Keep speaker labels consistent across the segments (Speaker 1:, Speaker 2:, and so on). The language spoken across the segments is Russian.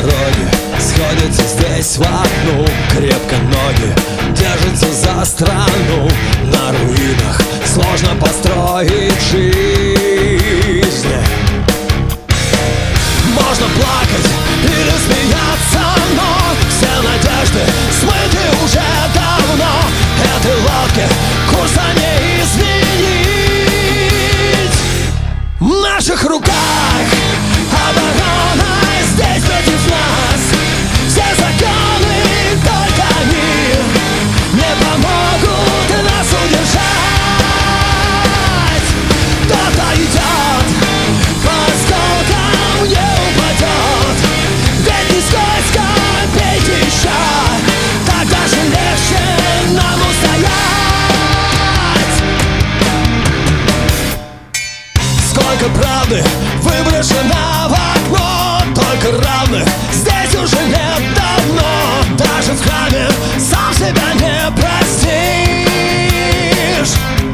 Speaker 1: дороги сходятся здесь в одну. Крепко ноги держатся за страну. На руинах сложно построить жизнь. Можно плакать или смеяться, но все надежды смыты уже давно. Этой лодке курса не изменить. В наших руках оборона, здесь против нас все законы, только они не помогут нас удержать. Кто-то идет по осколкам, не упадет, ведь не скользко, пейте еще, так даже легче нам устоять. Сколько правды выброшено в окно, только равных здесь уже нет давно. Даже в храме сам себя не простишь.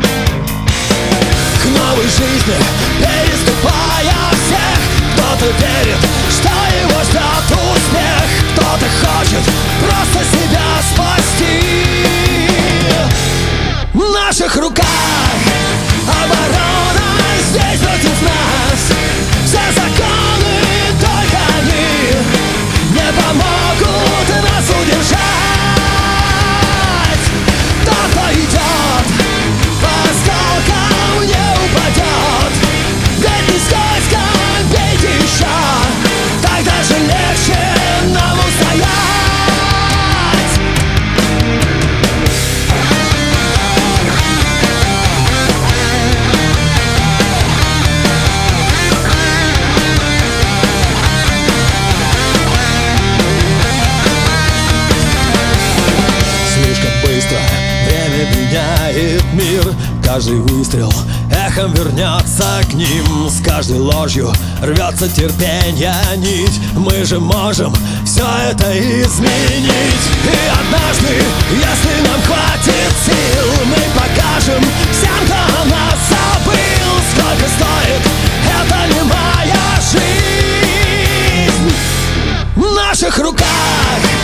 Speaker 1: К новой жизни переступая всех, кто-то верит, что его ждет успех, кто-то хочет просто себя спасти. В наших руках оборона, здесь против нас все законы, только они не помогут нас удержать. Кто-то идет по осколкам, не упадет, ведь не скользко, пейте еще, так даже легче нам устоять. Слишком быстро время меняет мир. Каждый выстрел эхом вернется к ним. С каждой ложью рвется терпенье нить. Мы же можем все это изменить. И однажды, если нам хватит сил, мы покажем всем, кто о нас забыл. Сколько стоит эта немая жизнь. В наших руках